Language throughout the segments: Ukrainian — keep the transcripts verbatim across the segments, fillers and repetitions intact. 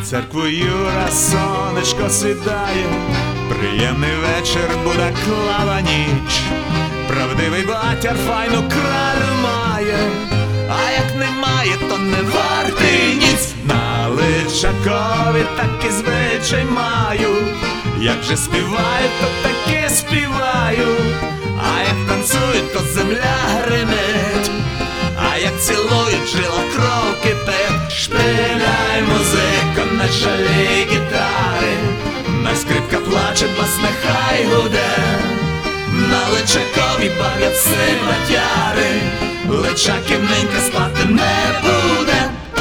церкву Юра сонечко сідає, приємний вечір, буде клава ніч. Правдивий батяр файну кралю має, а як немає, то не вартий ніц. На Личакові такий звичай маю, як же співаю, то таки співаю. А як танцюють, то земля гримить, а як цілують, жила кров кипить. Шпиляй, музико, не жалій гітари, най скрипка плаче, бас нехай гуде. На Личакові бавляться батяри, Личаків нинька спати не буде.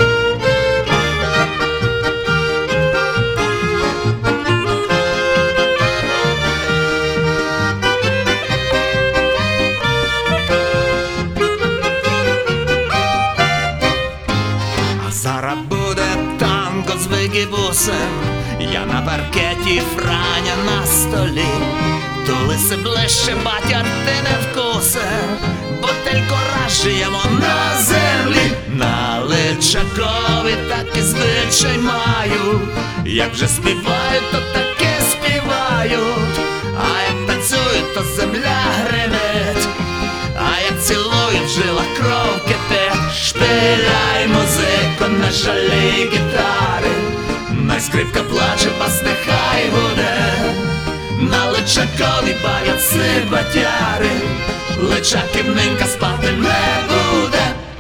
Зараз буде танго з вигібусем, я на паркеті, Франя на столі. Тулися ближче, батяр, ти не вкусе, бутельку разжуємо на землі. На Личакові таки звичай маю, як же співаю, то таки співають. А як танцюють, то земля гримить, а як цілують, жила кров кипить. Шпиляй, музико, не жалій гітари, най скрипка плаче, бас нехай гуде. На Личакові бавляться батяри, Личаків нинька спати не буде.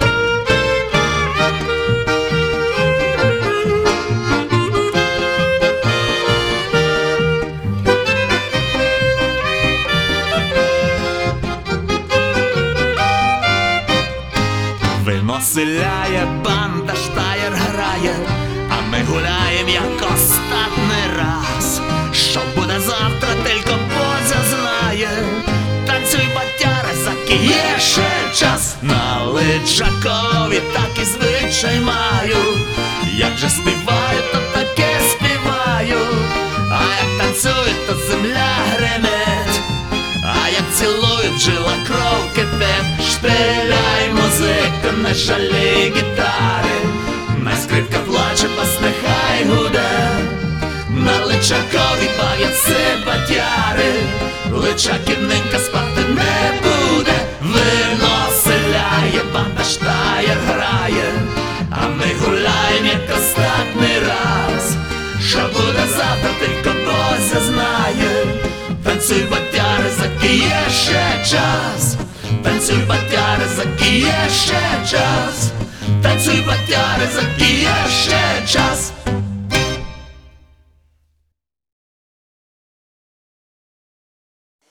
Вино селяє, банда штаєр грає, а ми гуляєм як остатний раз. Що буде завтра, тільки Бозя знає. Танцюй, батяра, заки є ще час. На Личакові таки звичай маю, як же співаю, то таке співаю. А як танцюють, то земля гримить, а як цілують, жила кров кипить. Шпиляй, музико, не жалій гітари, най скрипка плаче, бас нехай гуде. На Личакові бавляться батяри, Личаків нинька спати не буде. Вино селяє, банда штаєр грає, а ми гуляєм як остатний раз. Що буде завтра, тільки Бозя знає. Танцюй, батяри, заки є ще час. Танцюй, батяри, заки є ще час. Танцюй, батяри, заки є ще час.